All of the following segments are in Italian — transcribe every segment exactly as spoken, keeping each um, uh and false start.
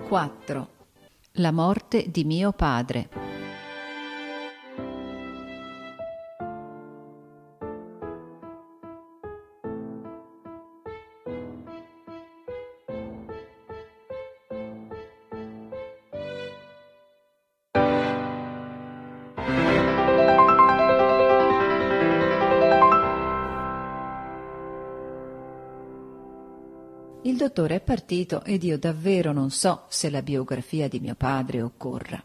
quattro. La morte di mio padre. Il dottore è partito ed io davvero non so se la biografia di mio padre occorra.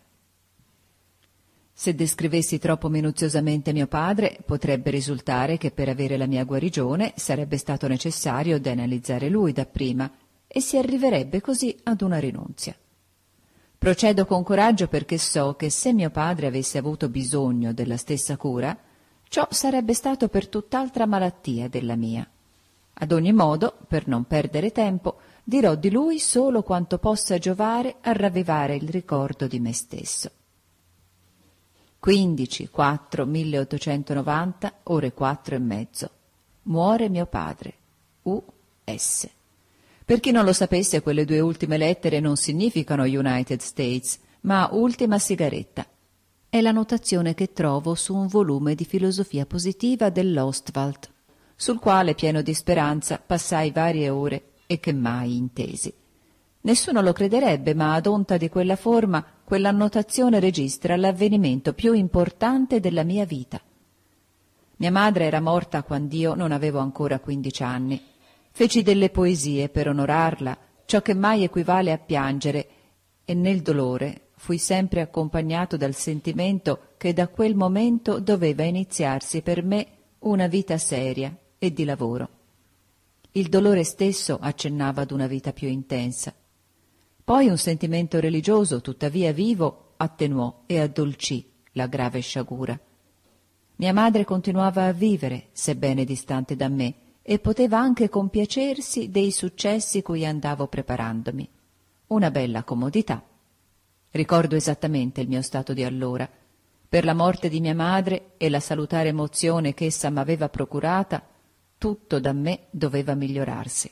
Se descrivessi troppo minuziosamente mio padre, potrebbe risultare che per avere la mia guarigione sarebbe stato necessario deanalizzare lui dapprima e si arriverebbe così ad una rinunzia. Procedo con coraggio perché so che se mio padre avesse avuto bisogno della stessa cura, ciò sarebbe stato per tutt'altra malattia della mia. Ad ogni modo, per non perdere tempo, dirò di lui solo quanto possa giovare a ravvivare il ricordo di me stesso. quindici quattro milleottocentonovanta, ore quattro e mezzo. Muore mio padre. U S. Per chi non lo sapesse, quelle due ultime lettere non significano United States, ma ultima sigaretta. È la notazione che trovo su un volume di filosofia positiva dell'Ostwald, sul quale, pieno di speranza, passai varie ore e che mai intesi. Nessuno lo crederebbe, ma ad onta di quella forma, quell'annotazione registra l'avvenimento più importante della mia vita. Mia madre era morta quand'io non avevo ancora quindici anni. Feci delle poesie per onorarla, ciò che mai equivale a piangere, e nel dolore fui sempre accompagnato dal sentimento che da quel momento doveva iniziarsi per me una vita seria e di lavoro. Il dolore stesso accennava ad una vita più intensa. Poi un sentimento religioso, tuttavia vivo, attenuò e addolcì la grave sciagura. Mia madre continuava a vivere, sebbene distante da me, e poteva anche compiacersi dei successi cui andavo preparandomi. Una bella comodità. Ricordo esattamente il mio stato di allora. Per la morte di mia madre e la salutare emozione che essa m'aveva procurata, tutto da me doveva migliorarsi.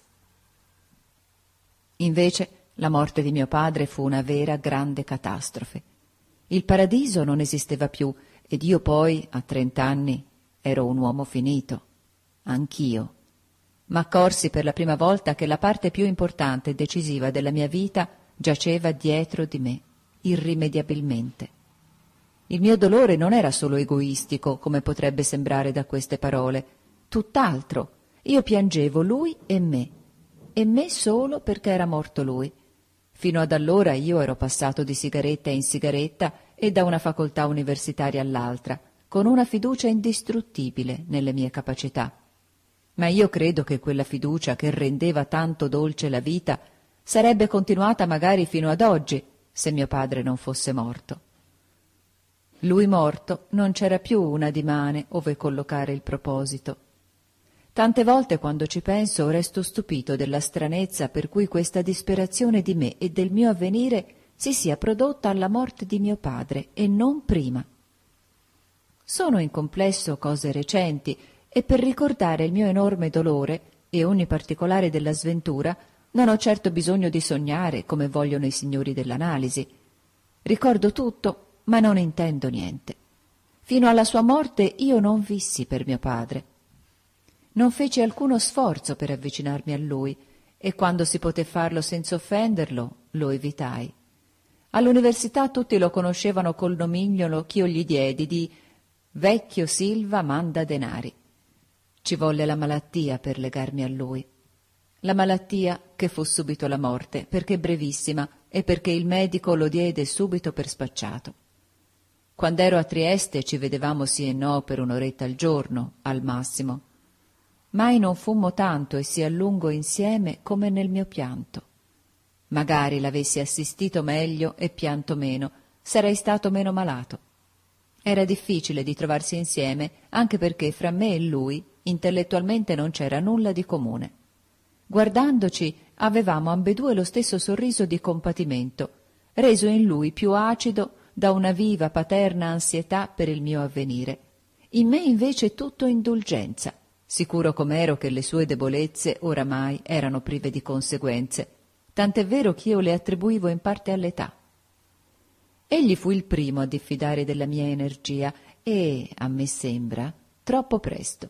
Invece la morte di mio padre fu una vera grande catastrofe. Il paradiso non esisteva più ed io poi, a trent'anni, ero un uomo finito. Anch'io. M'accorsi per la prima volta che la parte più importante e decisiva della mia vita giaceva dietro di me, irrimediabilmente. Il mio dolore non era solo egoistico, come potrebbe sembrare da queste parole. Tutt'altro. Io piangevo lui e me, e me solo perché era morto lui. Fino ad allora io ero passato di sigaretta in sigaretta e da una facoltà universitaria all'altra, con una fiducia indistruttibile nelle mie capacità. Ma io credo che quella fiducia che rendeva tanto dolce la vita sarebbe continuata magari fino ad oggi, se mio padre non fosse morto. Lui morto, non c'era più una dimane ove collocare il proposito. Tante volte quando ci penso resto stupito della stranezza per cui questa disperazione di me e del mio avvenire si sia prodotta alla morte di mio padre e non prima. Sono in complesso cose recenti e per ricordare il mio enorme dolore e ogni particolare della sventura non ho certo bisogno di sognare come vogliono i signori dell'analisi. Ricordo tutto, ma non intendo niente. Fino alla sua morte io non vissi per mio padre. Non feci alcuno sforzo per avvicinarmi a lui e quando si poté farlo senza offenderlo, lo evitai. All'università tutti lo conoscevano col nomignolo ch'io gli diedi di «Vecchio Silva manda denari». Ci volle la malattia per legarmi a lui. La malattia che fu subito la morte, perché brevissima e perché il medico lo diede subito per spacciato. Quando ero a Trieste ci vedevamo sì e no per un'oretta al giorno, al massimo. Mai non fummo tanto e sì a lungo insieme come nel mio pianto. Magari l'avessi assistito meglio e pianto meno, sarei stato meno malato. Era difficile di trovarsi insieme, anche perché fra me e lui intellettualmente non c'era nulla di comune. Guardandoci avevamo ambedue lo stesso sorriso di compatimento, reso in lui più acido da una viva paterna ansietà per il mio avvenire. In me invece tutto indulgenza, sicuro com'ero che le sue debolezze oramai erano prive di conseguenze, tant'è vero che io le attribuivo in parte all'età. Egli fu il primo a diffidare della mia energia e, a me sembra, troppo presto.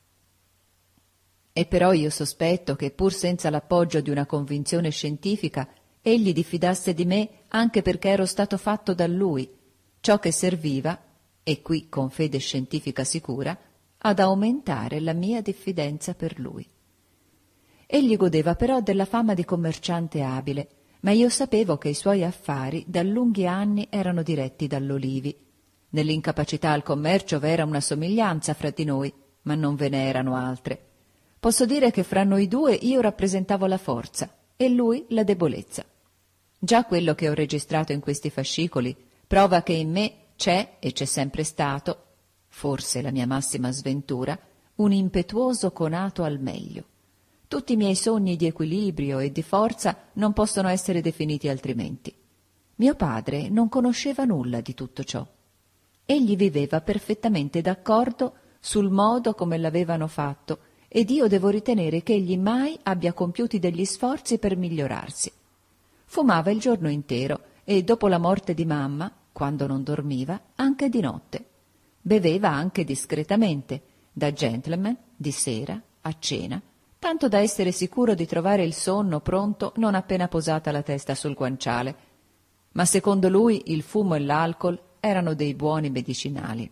E però io sospetto che, pur senza l'appoggio di una convinzione scientifica, egli diffidasse di me anche perché ero stato fatto da lui, ciò che serviva, e qui con fede scientifica sicura, ad aumentare la mia diffidenza per lui. Egli godeva però della fama di commerciante abile, ma io sapevo che i suoi affari da lunghi anni erano diretti dall'Olivi. Nell'incapacità al commercio v'era una somiglianza fra di noi, ma non ve ne erano altre. Posso dire che fra noi due io rappresentavo la forza e lui la debolezza. Già quello che ho registrato in questi fascicoli prova che in me c'è e c'è sempre stato, forse la mia massima sventura, un impetuoso conato al meglio. Tutti i miei sogni di equilibrio e di forza non possono essere definiti altrimenti. Mio padre non conosceva nulla di tutto ciò. Egli viveva perfettamente d'accordo sul modo come l'avevano fatto ed io devo ritenere che egli mai abbia compiuti degli sforzi per migliorarsi. Fumava il giorno intero e dopo la morte di mamma, quando non dormiva, anche di notte. Beveva anche discretamente, da gentleman, di sera, a cena, tanto da essere sicuro di trovare il sonno pronto non appena posata la testa sul guanciale. Ma secondo lui il fumo e l'alcol erano dei buoni medicinali.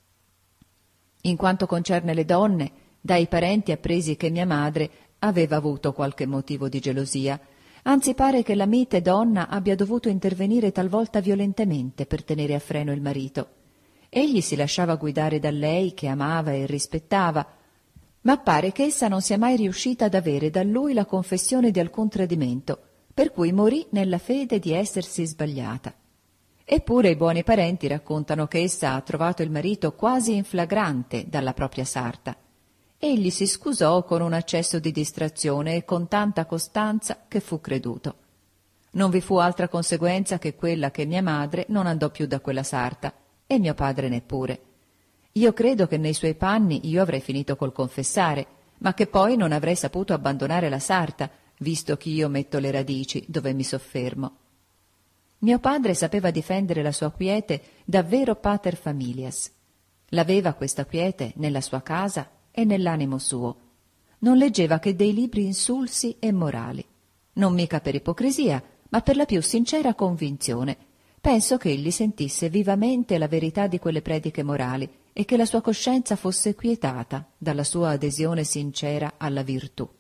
In quanto concerne le donne, dai parenti appresi che mia madre aveva avuto qualche motivo di gelosia, anzi pare che la mite donna abbia dovuto intervenire talvolta violentemente per tenere a freno il marito. Egli si lasciava guidare da lei, che amava e rispettava, ma pare che essa non sia mai riuscita ad avere da lui la confessione di alcun tradimento, per cui morì nella fede di essersi sbagliata. Eppure i buoni parenti raccontano che essa ha trovato il marito quasi in flagrante dalla propria sarta. Egli si scusò con un accesso di distrazione e con tanta costanza che fu creduto. Non vi fu altra conseguenza che quella che mia madre non andò più da quella sarta, e mio padre neppure. Io credo che nei suoi panni io avrei finito col confessare, ma che poi non avrei saputo abbandonare la sarta, visto che io metto le radici dove mi soffermo. Mio padre sapeva difendere la sua quiete davvero pater familias. L'aveva questa quiete nella sua casa e nell'animo suo. Non leggeva che dei libri insulsi e morali. Non mica per ipocrisia, ma per la più sincera convinzione. Penso che egli sentisse vivamente la verità di quelle prediche morali e che la sua coscienza fosse quietata dalla sua adesione sincera alla virtù.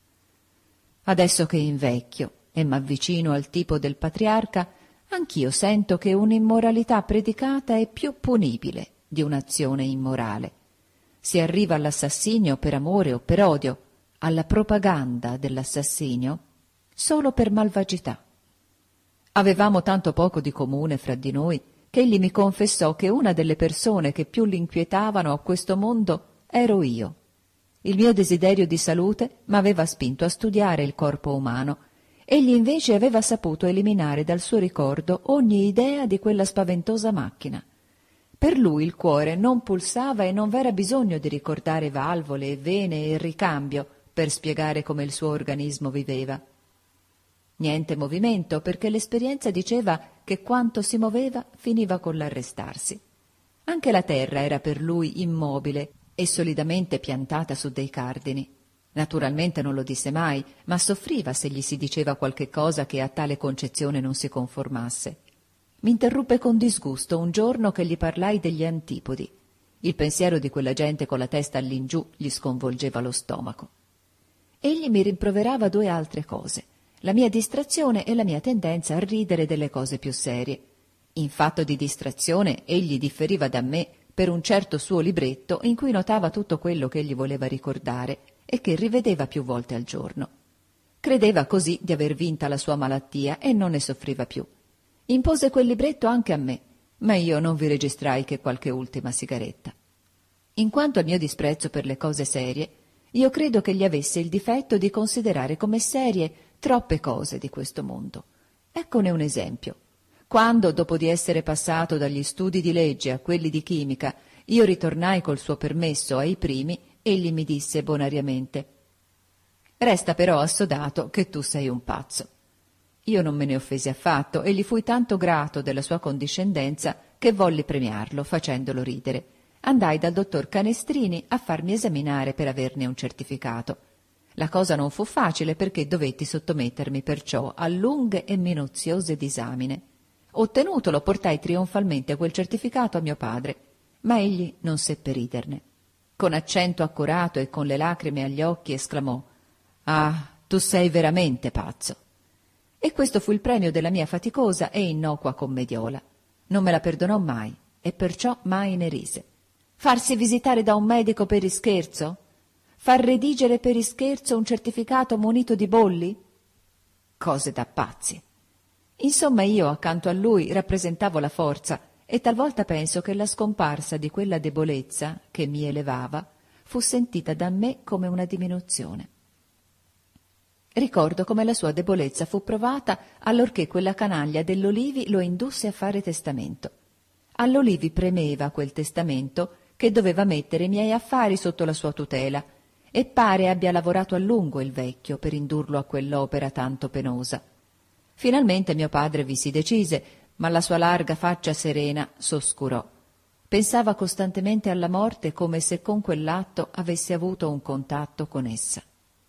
Adesso che invecchio e m'avvicino al tipo del patriarca, anch'io sento che un'immoralità predicata è più punibile di un'azione immorale. Si arriva all'assassinio per amore o per odio, alla propaganda dell'assassinio solo per malvagità. Avevamo tanto poco di comune fra di noi che egli mi confessò che una delle persone che più l'inquietavano a questo mondo ero io. Il mio desiderio di salute m'aveva spinto a studiare il corpo umano. Egli invece aveva saputo eliminare dal suo ricordo ogni idea di quella spaventosa macchina. Per lui il cuore non pulsava e non v'era bisogno di ricordare valvole e vene e ricambio per spiegare come il suo organismo viveva. Niente movimento, perché l'esperienza diceva che quanto si moveva finiva con l'arrestarsi. Anche la terra era per lui immobile e solidamente piantata su dei cardini. Naturalmente non lo disse mai, ma soffriva se gli si diceva qualche cosa che a tale concezione non si conformasse. Mi interruppe con disgusto un giorno che gli parlai degli antipodi. Il pensiero di quella gente con la testa all'ingiù gli sconvolgeva lo stomaco. Egli mi rimproverava due altre cose: la mia distrazione e la mia tendenza a ridere delle cose più serie. In fatto di distrazione egli differiva da me per un certo suo libretto in cui notava tutto quello che egli voleva ricordare e che rivedeva più volte al giorno. Credeva così di aver vinta la sua malattia e non ne soffriva più. Impose quel libretto anche a me, ma io non vi registrai che qualche ultima sigaretta. In quanto al mio disprezzo per le cose serie, io credo che gli avesse il difetto di considerare come serie troppe cose di questo mondo. Eccone un esempio. Quando, dopo di essere passato dagli studi di legge a quelli di chimica, io ritornai col suo permesso ai primi, egli mi disse bonariamente: «Resta però assodato che tu sei un pazzo. Io non me ne offesi affatto e gli fui tanto grato della sua condiscendenza che volli premiarlo facendolo ridere. Andai dal dottor Canestrini a farmi esaminare per averne un certificato. La cosa non fu facile perché dovetti sottomettermi perciò a lunghe e minuziose disamine. Ottenutolo, portai trionfalmente quel certificato a mio padre, ma egli non seppe riderne. Con accento accurato e con le lacrime agli occhi esclamò: «Ah, tu sei veramente pazzo!» E questo fu il premio della mia faticosa e innocua commediola. Non me la perdonò mai e perciò mai ne rise. Farsi visitare da un medico per ischerzo? Far redigere per ischerzo un certificato munito di bolli? Cose da pazzi. Insomma, io accanto a lui rappresentavo la forza e talvolta penso che la scomparsa di quella debolezza che mi elevava fu sentita da me come una diminuzione. Ricordo come la sua debolezza fu provata allorché quella canaglia dell'Olivi lo indusse a fare testamento. All'Olivi premeva quel testamento che doveva mettere i miei affari sotto la sua tutela, e pare abbia lavorato a lungo il vecchio per indurlo a quell'opera tanto penosa. Finalmente mio padre vi si decise, ma la sua larga faccia serena s'oscurò. Pensava costantemente alla morte come se con quell'atto avesse avuto un contatto con essa.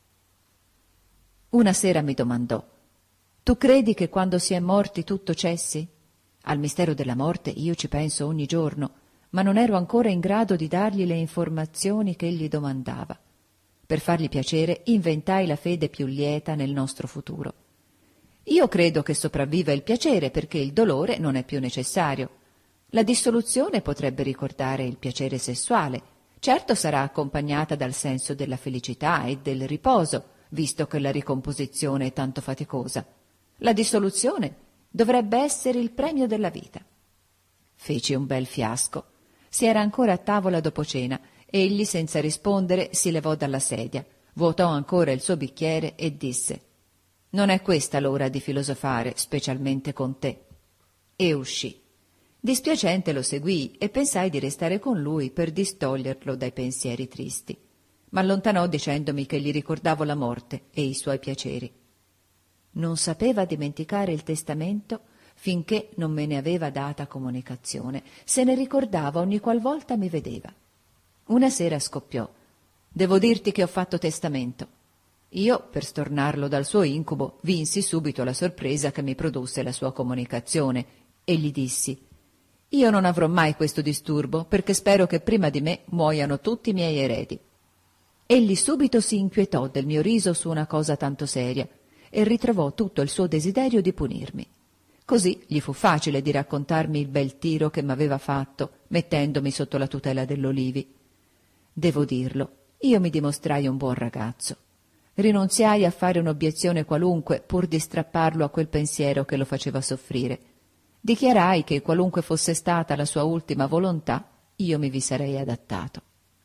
Una sera mi domandò: «Tu credi che quando si è morti tutto cessi?» Al mistero della morte io ci penso ogni giorno, ma non ero ancora in grado di dargli le informazioni che egli domandava. Per fargli piacere inventai la fede più lieta nel nostro futuro. Io credo che sopravviva il piacere perché il dolore non è più necessario. La dissoluzione potrebbe ricordare il piacere sessuale. Certo sarà accompagnata dal senso della felicità e del riposo, visto che la ricomposizione è tanto faticosa. La dissoluzione dovrebbe essere il premio della vita. Feci un bel fiasco. Si era ancora a tavola dopo cena. Egli, senza rispondere, si levò dalla sedia, vuotò ancora il suo bicchiere e disse: «Non è questa l'ora di filosofare, specialmente con te». E uscì. Dispiacente lo seguii e pensai di restare con lui per distoglierlo dai pensieri tristi. M'allontanò dicendomi che gli ricordavo la morte e i suoi piaceri. Non sapeva dimenticare il testamento finché non me ne aveva data comunicazione. Se ne ricordava ogni qualvolta mi vedeva. Una sera scoppiò: «Devo dirti che ho fatto testamento». Io, per stornarlo dal suo incubo, vinsi subito la sorpresa che mi produsse la sua comunicazione e gli dissi: «Io non avrò mai questo disturbo perché spero che prima di me muoiano tutti i miei eredi». Egli subito si inquietò del mio riso su una cosa tanto seria e ritrovò tutto il suo desiderio di punirmi. Così gli fu facile di raccontarmi il bel tiro che m'aveva fatto mettendomi sotto la tutela dell'Olivi. Devo dirlo, io mi dimostrai un buon ragazzo. Rinunziai a fare un'obiezione qualunque pur di strapparlo a quel pensiero che lo faceva soffrire. Dichiarai che, qualunque fosse stata la sua ultima volontà, io mi vi sarei adattato.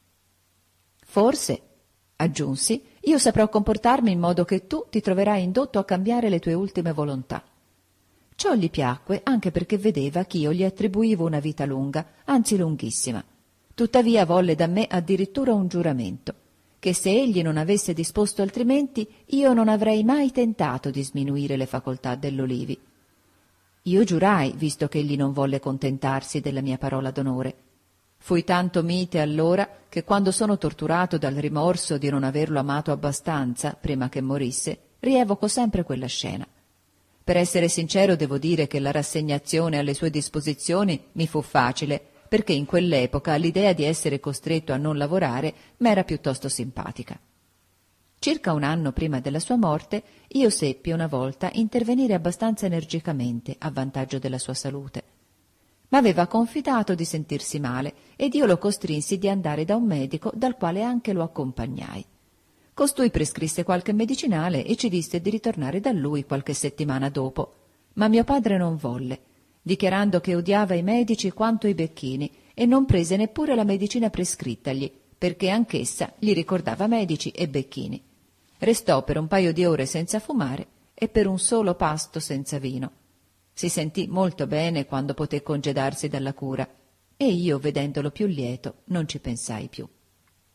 «Forse», aggiunsi, «io saprò comportarmi in modo che tu ti troverai indotto a cambiare le tue ultime volontà». Ciò gli piacque anche perché vedeva ch'io gli attribuivo una vita lunga, anzi lunghissima. Tuttavia volle da me addirittura un giuramento, che se egli non avesse disposto altrimenti io non avrei mai tentato di sminuire le facoltà dell'Olivi. Io giurai, visto che egli non volle contentarsi della mia parola d'onore. Fui tanto mite allora che quando sono torturato dal rimorso di non averlo amato abbastanza prima che morisse, rievoco sempre quella scena. Per essere sincero devo dire che la rassegnazione alle sue disposizioni mi fu facile, perché in quell'epoca l'idea di essere costretto a non lavorare m'era piuttosto simpatica. Circa un anno prima della sua morte io seppi una volta intervenire abbastanza energicamente a vantaggio della sua salute. M'aveva confidato di sentirsi male ed io lo costrinsi di andare da un medico dal quale anche lo accompagnai. Costui prescrisse qualche medicinale e ci disse di ritornare da lui qualche settimana dopo, ma mio padre non volle, dichiarando che odiava i medici quanto i becchini e non prese neppure la medicina prescrittagli, perché anch'essa gli ricordava medici e becchini. Restò per un paio di ore senza fumare e per un solo pasto senza vino. Si sentì molto bene quando poté congedarsi dalla cura e io, vedendolo più lieto, non ci pensai più.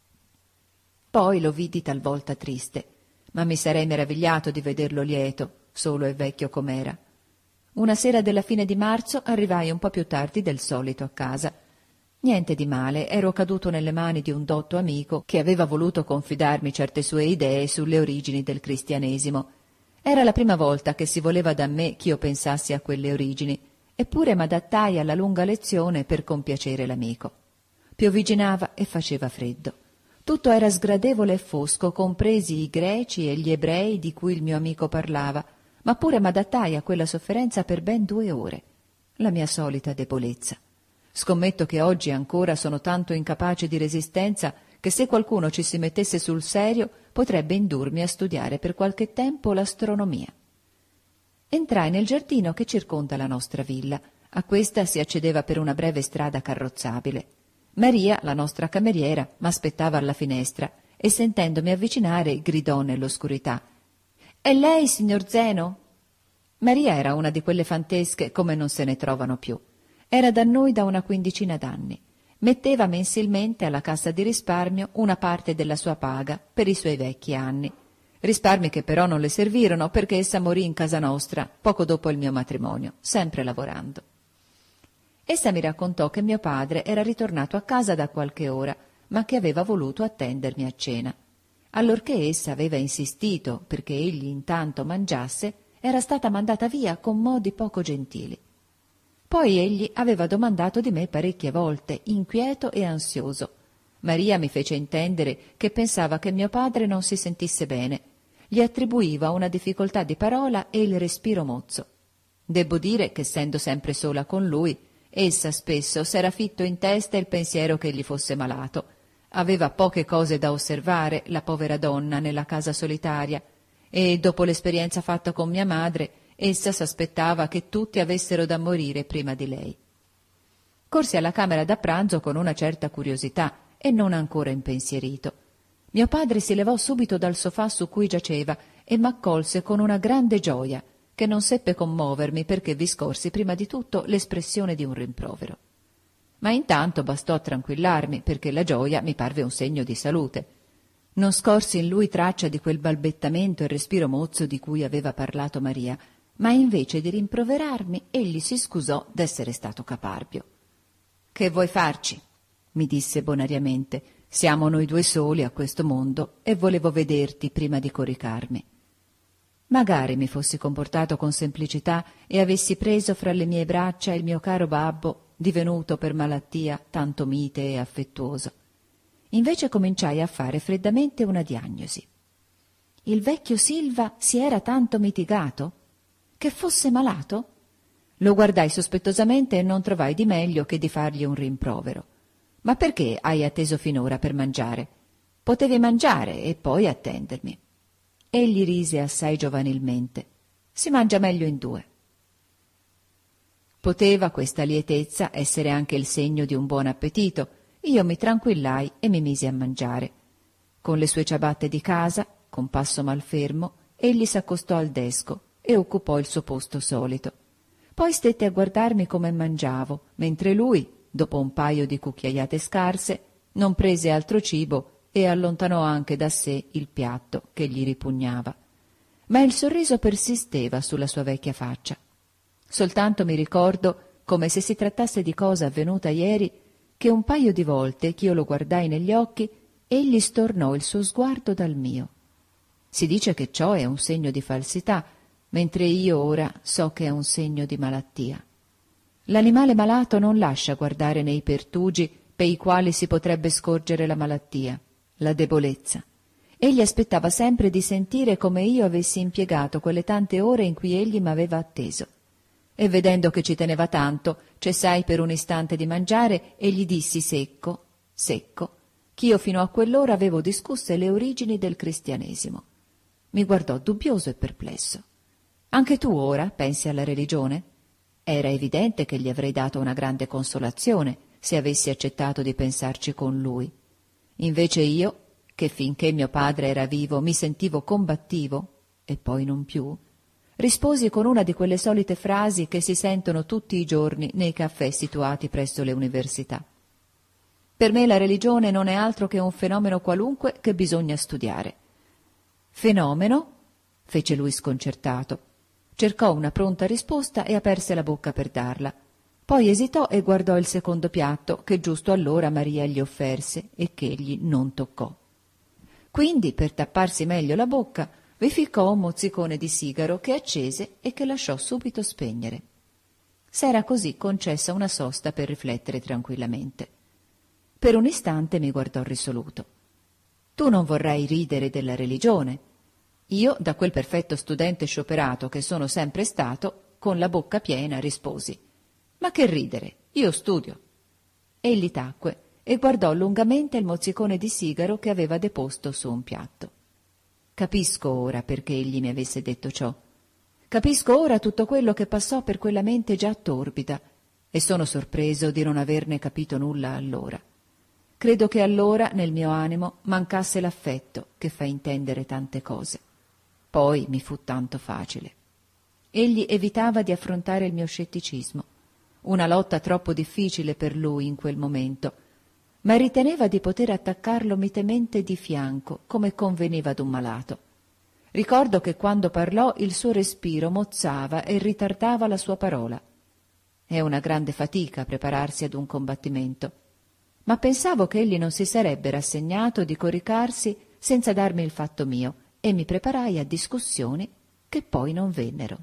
Poi lo vidi talvolta triste, ma mi sarei meravigliato di vederlo lieto, solo e vecchio com'era. Una sera della fine di marzo arrivai un po' più tardi del solito a casa. Niente di male, ero caduto nelle mani di un dotto amico che aveva voluto confidarmi certe sue idee sulle origini del cristianesimo. Era la prima volta che si voleva da me ch'io pensassi a quelle origini, eppure m'adattai alla lunga lezione per compiacere l'amico. Piovigginava e faceva freddo. Tutto era sgradevole e fosco, compresi i greci e gli ebrei di cui il mio amico parlava, ma pure m'adattai a quella sofferenza per ben due ore. La mia solita debolezza. Scommetto che oggi ancora sono tanto incapace di resistenza che se qualcuno ci si mettesse sul serio potrebbe indurmi a studiare per qualche tempo l'astronomia. Entrai nel giardino che circonda la nostra villa. A questa si accedeva per una breve strada carrozzabile. Maria, la nostra cameriera, m'aspettava alla finestra e sentendomi avvicinare gridò nell'oscurità: «È lei, signor Zeno?» Maria era una di quelle fantesche come non se ne trovano più. Era da noi da una quindicina d'anni. Metteva mensilmente alla cassa di risparmio una parte della sua paga per i suoi vecchi anni. Risparmi che però non le servirono perché essa morì in casa nostra poco dopo il mio matrimonio, sempre lavorando. Essa mi raccontò che mio padre era ritornato a casa da qualche ora, ma che aveva voluto attendermi a cena. Allorché essa aveva insistito perché egli intanto mangiasse, era stata mandata via con modi poco gentili. Poi egli aveva domandato di me parecchie volte, inquieto e ansioso. Maria mi fece intendere che pensava che mio padre non si sentisse bene. Gli attribuiva una difficoltà di parola e il respiro mozzo. Debbo dire che, essendo sempre sola con lui, essa spesso s'era fitto in testa il pensiero che egli fosse malato. Aveva poche cose da osservare, la povera donna, nella casa solitaria, e dopo l'esperienza fatta con mia madre, essa s'aspettava che tutti avessero da morire prima di lei. Corsi alla camera da pranzo con una certa curiosità e non ancora impensierito. Mio padre si levò subito dal sofà su cui giaceva e m'accolse con una grande gioia, che non seppe commuovermi perché vi scorsi prima di tutto l'espressione di un rimprovero. Ma intanto bastò a tranquillarmi, perché la gioia mi parve un segno di salute. Non scorsi in lui traccia di quel balbettamento e respiro mozzo di cui aveva parlato Maria, ma invece di rimproverarmi egli si scusò d'essere stato caparbio. «Che vuoi farci?» mi disse bonariamente. «Siamo noi due soli a questo mondo e volevo vederti prima di coricarmi». Magari mi fossi comportato con semplicità e avessi preso fra le mie braccia il mio caro babbo, divenuto per malattia tanto mite e affettuoso. Invece cominciai a fare freddamente una diagnosi. Il vecchio Silva si era tanto mitigato? Che fosse malato? Lo guardai sospettosamente e non trovai di meglio che di fargli un rimprovero. «Ma perché hai atteso finora per mangiare? Potevi mangiare e poi attendermi». Egli rise assai giovanilmente. «Si mangia meglio in due». Poteva questa lietezza essere anche il segno di un buon appetito. Io mi tranquillai e mi misi a mangiare. Con le sue ciabatte di casa, con passo malfermo, egli s'accostò al desco e occupò il suo posto solito. Poi stette a guardarmi come mangiavo, mentre lui, dopo un paio di cucchiaiate scarse, non prese altro cibo e allontanò anche da sé il piatto che gli ripugnava. Ma il sorriso persisteva sulla sua vecchia faccia. Soltanto mi ricordo, come se si trattasse di cosa avvenuta ieri, che un paio di volte ch'io lo guardai negli occhi, egli stornò il suo sguardo dal mio. Si dice che ciò è un segno di falsità, mentre io ora so che è un segno di malattia. L'animale malato non lascia guardare nei pertugi per i quali si potrebbe scorgere la malattia, la debolezza. Egli aspettava sempre di sentire come io avessi impiegato quelle tante ore in cui egli m'aveva atteso. E vedendo che ci teneva tanto, cessai per un istante di mangiare e gli dissi secco, secco, ch'io fino a quell'ora avevo discusse le origini del cristianesimo. Mi guardò dubbioso e perplesso. «Anche tu ora pensi alla religione?» Era evidente che gli avrei dato una grande consolazione se avessi accettato di pensarci con lui. Invece io, che finché mio padre era vivo mi sentivo combattivo, e poi non più, risposi con una di quelle solite frasi che si sentono tutti i giorni nei caffè situati presso le università. «Per me la religione non è altro che un fenomeno qualunque che bisogna studiare». «Fenomeno?» fece lui sconcertato. Cercò una pronta risposta e aperse la bocca per darla. Poi esitò e guardò il secondo piatto che giusto allora Maria gli offerse e che egli non toccò. Quindi, per tapparsi meglio la bocca, vi ficcò un mozzicone di sigaro che accese e che lasciò subito spegnere. S'era così concessa una sosta per riflettere tranquillamente. Per un istante mi guardò risoluto. Tu non vorrai ridere della religione. Io, da quel perfetto studente scioperato che sono sempre stato, con la bocca piena risposi: ma che ridere, io studio. Egli tacque e guardò lungamente il mozzicone di sigaro che aveva deposto su un piatto. Capisco ora perché egli mi avesse detto ciò. Capisco ora tutto quello che passò per quella mente già torbida e sono sorpreso di non averne capito nulla allora. Credo che allora nel mio animo mancasse l'affetto che fa intendere tante cose. Poi mi fu tanto facile. Egli evitava di affrontare il mio scetticismo, una lotta troppo difficile per lui in quel momento, ma riteneva di poter attaccarlo mitemente di fianco, come conveniva ad un malato. Ricordo che quando parlò il suo respiro mozzava e ritardava la sua parola. È una grande fatica prepararsi ad un combattimento, ma pensavo che egli non si sarebbe rassegnato di coricarsi senza darmi il fatto mio, e mi preparai a discussioni che poi non vennero.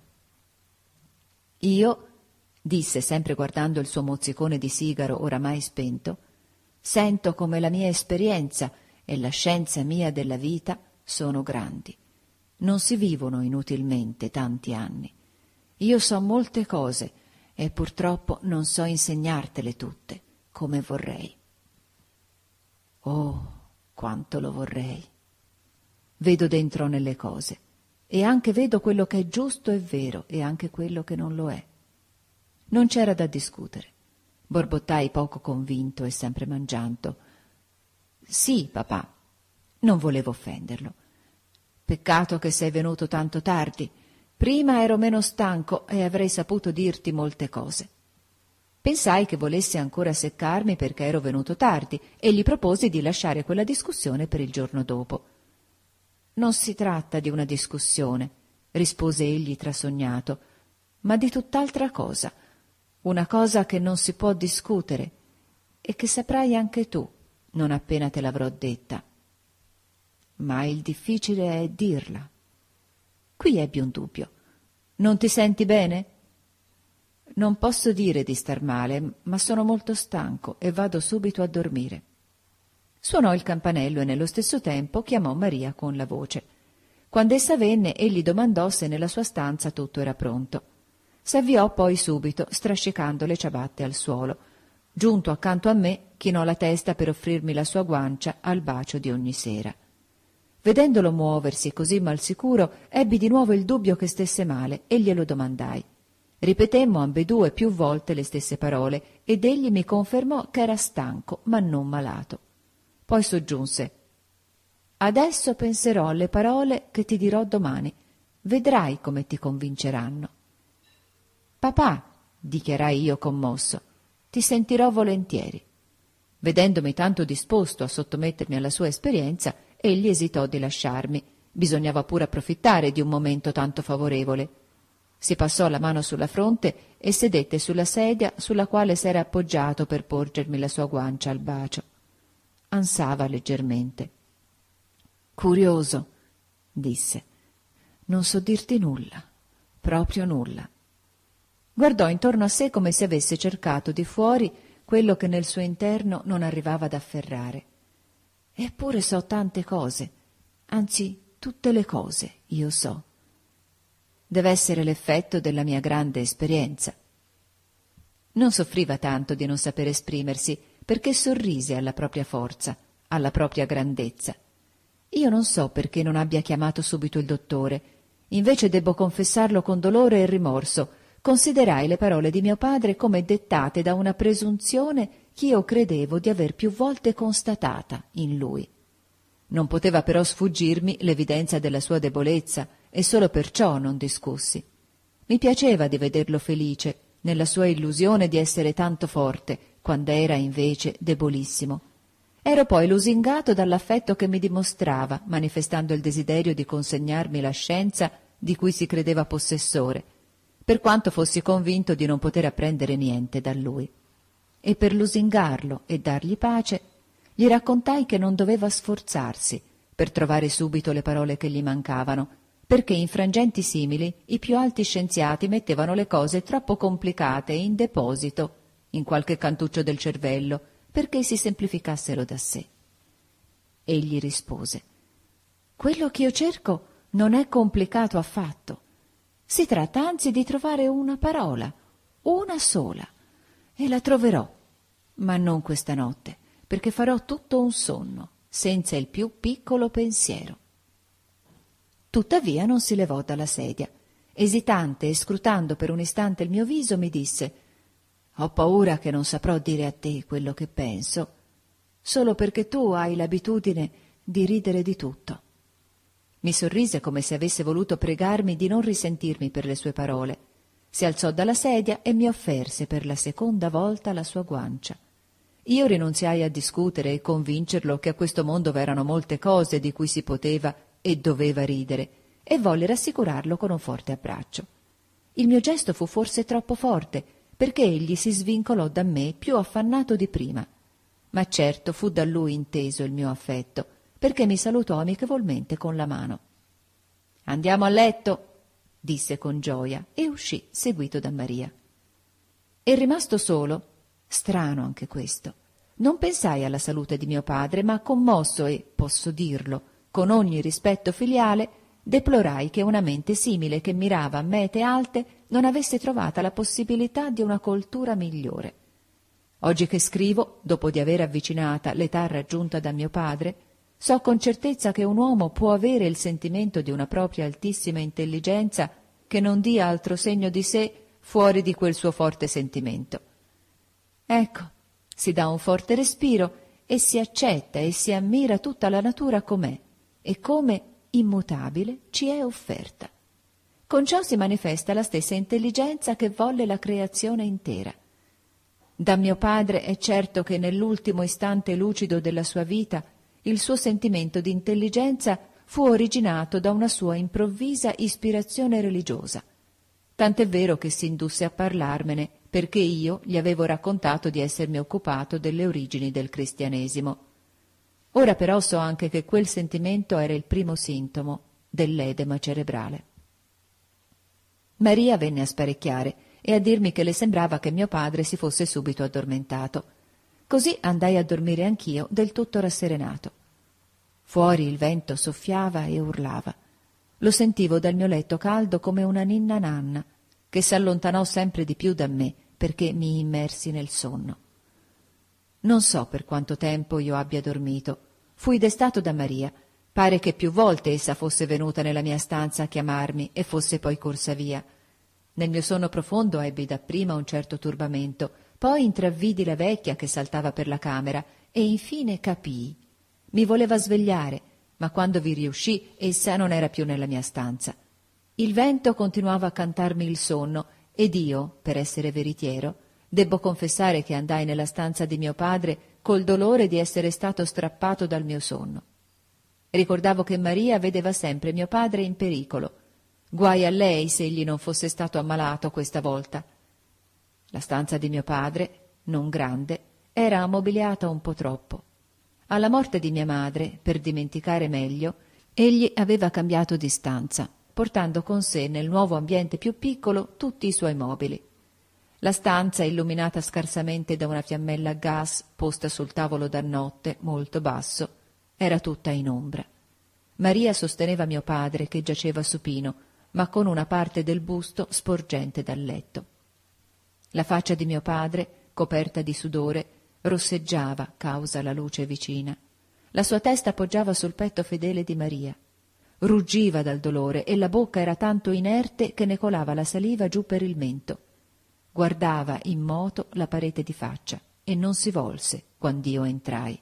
Io, disse sempre guardando il suo mozzicone di sigaro oramai spento, sento come la mia esperienza e la scienza mia della vita sono grandi. Non si vivono inutilmente tanti anni. Io so molte cose e purtroppo non so insegnartele tutte come vorrei. Oh, quanto lo vorrei! Vedo dentro nelle cose e anche vedo quello che è giusto e vero e anche quello che non lo è. Non c'era da discutere. Borbottai poco convinto e sempre mangiando. Sì, papà. Non volevo offenderlo. Peccato che sei venuto tanto tardi. Prima ero meno stanco e avrei saputo dirti molte cose. Pensai che volesse ancora seccarmi perché ero venuto tardi e gli proposi di lasciare quella discussione per il giorno dopo. Non si tratta di una discussione, rispose egli trasognato, ma di tutt'altra cosa, una cosa che non si può discutere e che saprai anche tu, non appena te l'avrò detta. Ma il difficile è dirla. Qui ebbi un dubbio. Non ti senti bene? Non posso dire di star male, ma sono molto stanco e vado subito a dormire. Suonò il campanello e nello stesso tempo chiamò Maria con la voce. Quando essa venne, egli domandò se nella sua stanza tutto era pronto. S'avviò poi subito, strascicando le ciabatte al suolo. Giunto accanto a me, chinò la testa per offrirmi la sua guancia al bacio di ogni sera. Vedendolo muoversi così mal sicuro, ebbi di nuovo il dubbio che stesse male e glielo domandai. Ripetemmo ambedue più volte le stesse parole ed egli mi confermò che era stanco ma non malato. Poi soggiunse: adesso penserò alle parole che ti dirò domani. Vedrai come ti convinceranno. Papà, dichiarai io commosso, ti sentirò volentieri. Vedendomi tanto disposto a sottomettermi alla sua esperienza, egli esitò di lasciarmi. Bisognava pure approfittare di un momento tanto favorevole. Si passò la mano sulla fronte e sedette sulla sedia sulla quale s'era appoggiato per porgermi la sua guancia al bacio. Ansava leggermente. Curioso, disse. Non so dirti nulla, proprio nulla. Guardò intorno a sé come se avesse cercato di fuori quello che nel suo interno non arrivava ad afferrare. Eppure so tante cose, anzi tutte le cose io so. Deve essere l'effetto della mia grande esperienza. Non soffriva tanto di non saper esprimersi, perché sorrise alla propria forza, alla propria grandezza. Io non so perché non abbia chiamato subito il dottore. Invece debbo confessarlo con dolore e rimorso. Considerai le parole di mio padre come dettate da una presunzione ch'io credevo di aver più volte constatata in lui. Non poteva però sfuggirmi l'evidenza della sua debolezza e solo perciò non discussi. Mi piaceva di vederlo felice nella sua illusione di essere tanto forte quando era invece debolissimo. Ero poi lusingato dall'affetto che mi dimostrava, manifestando il desiderio di consegnarmi la scienza di cui si credeva possessore, per quanto fossi convinto di non poter apprendere niente da lui. E per lusingarlo e dargli pace, gli raccontai che non doveva sforzarsi per trovare subito le parole che gli mancavano, perché in frangenti simili i più alti scienziati mettevano le cose troppo complicate in deposito in qualche cantuccio del cervello perché si semplificassero da sé. Egli rispose: «Quello che io cerco non è complicato affatto. Si tratta anzi di trovare una parola, una sola, e la troverò, ma non questa notte, perché farò tutto un sonno, senza il più piccolo pensiero». Tuttavia non si levò dalla sedia. Esitante e scrutando per un istante il mio viso, mi disse: «Ho paura che non saprò dire a te quello che penso, solo perché tu hai l'abitudine di ridere di tutto». Mi sorrise come se avesse voluto pregarmi di non risentirmi per le sue parole. Si alzò dalla sedia e mi offerse per la seconda volta la sua guancia. Io rinunziai a discutere e convincerlo che a questo mondo v'erano molte cose di cui si poteva e doveva ridere, e volle rassicurarlo con un forte abbraccio. Il mio gesto fu forse troppo forte, perché egli si svincolò da me più affannato di prima, ma certo fu da lui inteso il mio affetto, perché mi salutò amichevolmente con la mano. «Andiamo a letto», disse con gioia, e uscì seguito da Maria. E rimasto solo, strano anche questo, non pensai alla salute di mio padre, ma commosso e, posso dirlo, con ogni rispetto filiale, deplorai che una mente simile che mirava a mete alte non avesse trovata la possibilità di una coltura migliore. Oggi che scrivo, dopo di aver avvicinata l'età raggiunta da mio padre, so con certezza che un uomo può avere il sentimento di una propria altissima intelligenza che non dia altro segno di sé fuori di quel suo forte sentimento. Ecco, si dà un forte respiro e si accetta e si ammira tutta la natura com'è e come immutabile ci è offerta. Con ciò si manifesta la stessa intelligenza che volle la creazione intera. Da mio padre è certo che nell'ultimo istante lucido della sua vita il suo sentimento di intelligenza fu originato da una sua improvvisa ispirazione religiosa. Tant'è vero che si indusse a parlarmene perché io gli avevo raccontato di essermi occupato delle origini del cristianesimo. Ora però so anche che quel sentimento era il primo sintomo dell'edema cerebrale. Maria venne a sparecchiare e a dirmi che le sembrava che mio padre si fosse subito addormentato. Così andai a dormire anch'io del tutto rasserenato. Fuori il vento soffiava e urlava. Lo sentivo dal mio letto caldo come una ninna nanna, che s'allontanò sempre di più da me perché mi immersi nel sonno. Non so per quanto tempo io abbia dormito. Fui destato da Maria. Pare che più volte essa fosse venuta nella mia stanza a chiamarmi e fosse poi corsa via. Nel mio sonno profondo ebbi dapprima un certo turbamento, poi intravvidi la vecchia che saltava per la camera e infine capii. Mi voleva svegliare, ma quando vi riuscì essa non era più nella mia stanza. Il vento continuava a cantarmi il sonno ed io, per essere veritiero, debbo confessare che andai nella stanza di mio padre col dolore di essere stato strappato dal mio sonno. Ricordavo che Maria vedeva sempre mio padre in pericolo. Guai a lei se egli non fosse stato ammalato questa volta. La stanza di mio padre, non grande, era ammobiliata un po' troppo. Alla morte di mia madre, per dimenticare meglio, egli aveva cambiato di stanza, portando con sé nel nuovo ambiente più piccolo tutti i suoi mobili. La stanza, illuminata scarsamente da una fiammella a gas posta sul tavolo da notte, molto basso, era tutta in ombra. Maria sosteneva mio padre che giaceva supino, ma con una parte del busto sporgente dal letto. La faccia di mio padre, coperta di sudore, rosseggiava causa la luce vicina. La sua testa poggiava sul petto fedele di Maria. Ruggiva dal dolore e la bocca era tanto inerte che ne colava la saliva giù per il mento. Guardava immoto la parete di faccia e non si volse quand'io entrai.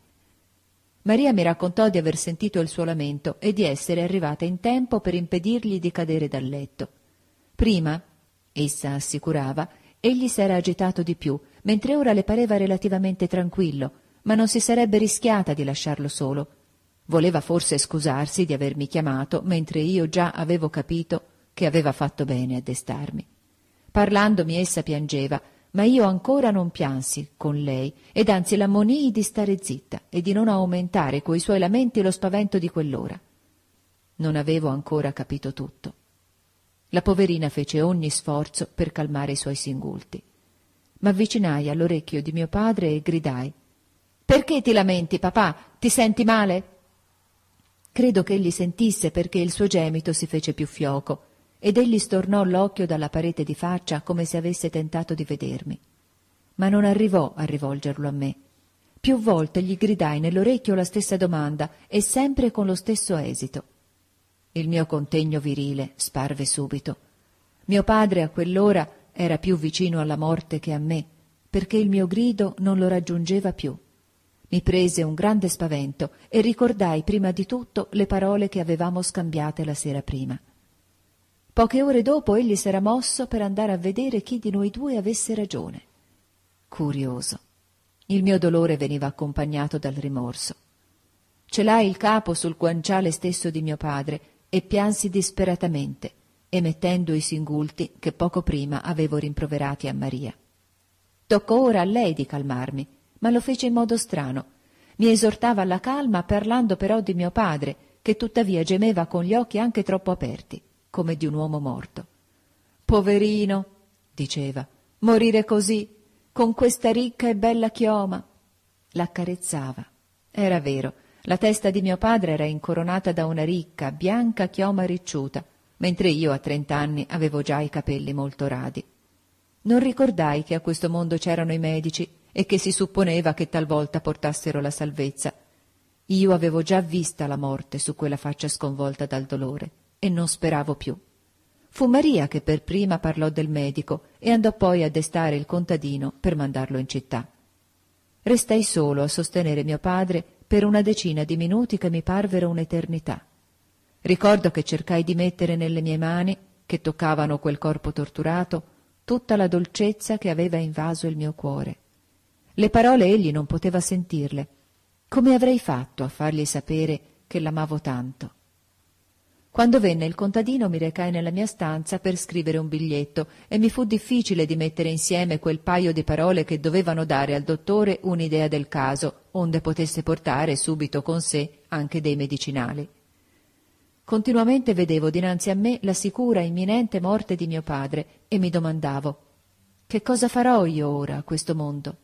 Maria mi raccontò di aver sentito il suo lamento e di essere arrivata in tempo per impedirgli di cadere dal letto. Prima, essa assicurava, egli s'era agitato di più, mentre ora le pareva relativamente tranquillo, ma non si sarebbe rischiata di lasciarlo solo. Voleva forse scusarsi di avermi chiamato, mentre io già avevo capito che aveva fatto bene a destarmi. Parlandomi essa piangeva, ma io ancora non piansi con lei, ed anzi l'ammonii di stare zitta e di non aumentare coi suoi lamenti lo spavento di quell'ora. Non avevo ancora capito tutto. La poverina fece ogni sforzo per calmare i suoi singulti. M'avvicinai all'orecchio di mio padre e gridai: «Perché ti lamenti, papà? Ti senti male?» Credo che egli sentisse, perché il suo gemito si fece più fioco, ed egli stornò l'occhio dalla parete di faccia come se avesse tentato di vedermi. Ma non arrivò a rivolgerlo a me. Più volte gli gridai nell'orecchio la stessa domanda e sempre con lo stesso esito. Il mio contegno virile sparve subito. Mio padre a quell'ora era più vicino alla morte che a me, perché il mio grido non lo raggiungeva più. Mi prese un grande spavento e ricordai prima di tutto le parole che avevamo scambiate la sera prima. Poche ore dopo egli s'era mosso per andare a vedere chi di noi due avesse ragione. Curioso. Il mio dolore veniva accompagnato dal rimorso. Celai il capo sul guanciale stesso di mio padre e piansi disperatamente, emettendo i singulti che poco prima avevo rimproverati a Maria. Toccò ora a lei di calmarmi, ma lo fece in modo strano. Mi esortava alla calma, parlando però di mio padre, che tuttavia gemeva con gli occhi anche troppo aperti, come di un uomo morto. «Poverino», diceva, «morire così, con questa ricca e bella chioma». L'accarezzava. Era vero, la testa di mio padre era incoronata da una ricca, bianca chioma ricciuta, mentre io a trent'anni avevo già i capelli molto radi. Non ricordai che a questo mondo c'erano i medici e che si supponeva che talvolta portassero la salvezza. Io avevo già vista la morte su quella faccia sconvolta dal dolore e non speravo più. Fu Maria che per prima parlò del medico e andò poi a destare il contadino per mandarlo in città. Restai solo a sostenere mio padre per una decina di minuti che mi parvero un'eternità. Ricordo che cercai di mettere nelle mie mani, che toccavano quel corpo torturato, tutta la dolcezza che aveva invaso il mio cuore. Le parole egli non poteva sentirle. Come avrei fatto a fargli sapere che l'amavo tanto? Quando venne il contadino mi recai nella mia stanza per scrivere un biglietto e mi fu difficile di mettere insieme quel paio di parole che dovevano dare al dottore un'idea del caso, onde potesse portare subito con sé anche dei medicinali. Continuamente vedevo dinanzi a me la sicura imminente morte di mio padre e mi domandavo: che cosa farò io ora a questo mondo?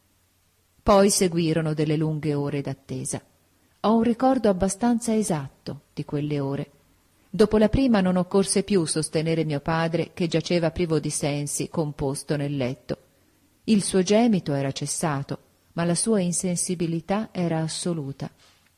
Poi seguirono delle lunghe ore d'attesa. Ho un ricordo abbastanza esatto di quelle ore. Dopo la prima non occorse più sostenere mio padre, che giaceva privo di sensi, composto nel letto. Il suo gemito era cessato, ma la sua insensibilità era assoluta.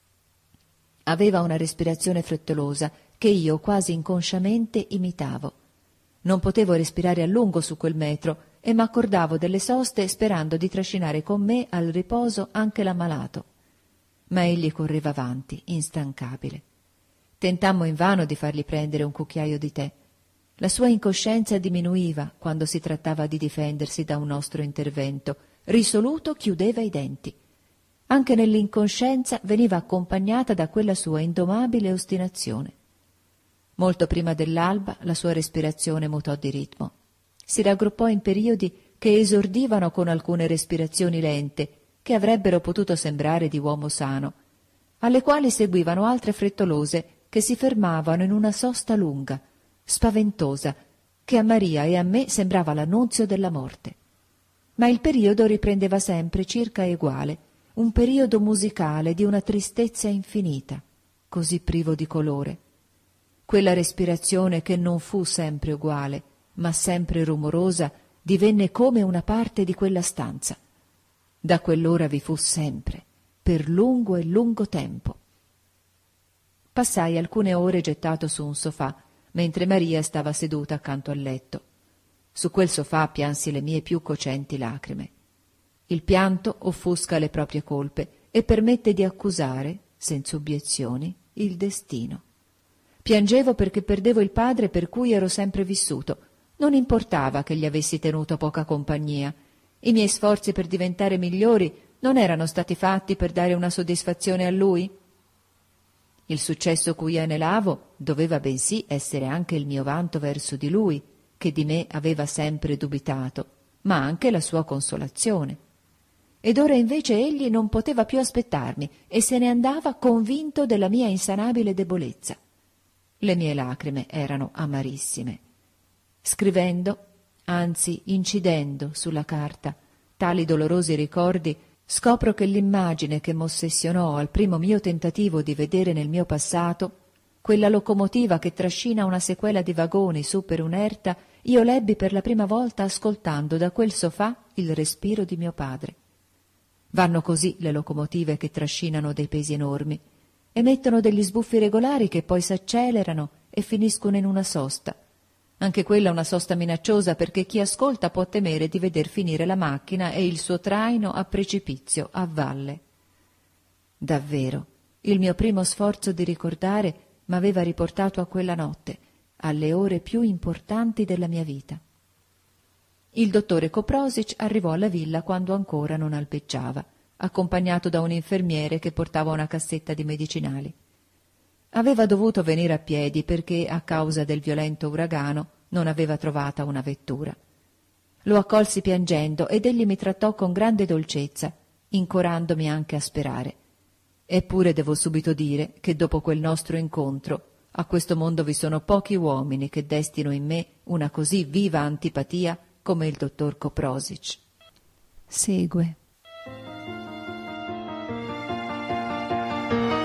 Aveva una respirazione frettolosa che io quasi inconsciamente imitavo. Non potevo respirare a lungo su quel metro e m'accordavo delle soste sperando di trascinare con me al riposo anche l'ammalato. Ma egli correva avanti, instancabile. Tentammo invano di fargli prendere un cucchiaio di tè. La sua incoscienza diminuiva quando si trattava di difendersi da un nostro intervento. Risoluto chiudeva i denti. Anche nell'incoscienza veniva accompagnata da quella sua indomabile ostinazione. Molto prima dell'alba la sua respirazione mutò di ritmo. Si raggruppò in periodi che esordivano con alcune respirazioni lente, che avrebbero potuto sembrare di uomo sano, alle quali seguivano altre frettolose che si fermavano in una sosta lunga, spaventosa, che a Maria e a me sembrava l'annunzio della morte. Ma il periodo riprendeva sempre circa eguale, un periodo musicale di una tristezza infinita, così privo di colore. Quella respirazione che non fu sempre uguale, ma sempre rumorosa, divenne come una parte di quella stanza. Da quell'ora vi fu sempre, per lungo e lungo tempo. Passai alcune ore gettato su un sofà, mentre Maria stava seduta accanto al letto. Su quel sofà piansi le mie più cocenti lacrime. Il pianto offusca le proprie colpe e permette di accusare, senza obiezioni, il destino. Piangevo perché perdevo il padre per cui ero sempre vissuto. Non importava che gli avessi tenuto poca compagnia. I miei sforzi per diventare migliori non erano stati fatti per dare una soddisfazione a lui? Il successo cui anelavo doveva bensì essere anche il mio vanto verso di lui, che di me aveva sempre dubitato, ma anche la sua consolazione. Ed ora invece egli non poteva più aspettarmi e se ne andava convinto della mia insanabile debolezza. Le mie lacrime erano amarissime. Scrivendo, anzi incidendo sulla carta tali dolorosi ricordi, scopro che l'immagine che m'ossessionò al primo mio tentativo di vedere nel mio passato, quella locomotiva che trascina una sequela di vagoni su per un'erta, io l'ebbi per la prima volta ascoltando da quel sofà il respiro di mio padre. Vanno così le locomotive che trascinano dei pesi enormi, emettono degli sbuffi regolari che poi s'accelerano e finiscono in una sosta. Anche quella una sosta minacciosa, perché chi ascolta può temere di veder finire la macchina e il suo traino a precipizio, a valle. Davvero, il mio primo sforzo di ricordare m'aveva riportato a quella notte, alle ore più importanti della mia vita. Il dottore Koprosic arrivò alla villa quando ancora non albeggiava, accompagnato da un infermiere che portava una cassetta di medicinali. Aveva dovuto venire a piedi perché, a causa del violento uragano, non aveva trovata una vettura. Lo accolsi piangendo ed egli mi trattò con grande dolcezza, incorandomi anche a sperare. Eppure devo subito dire che dopo quel nostro incontro a questo mondo vi sono pochi uomini che destino in me una così viva antipatia come il dottor Koprosic. Segue.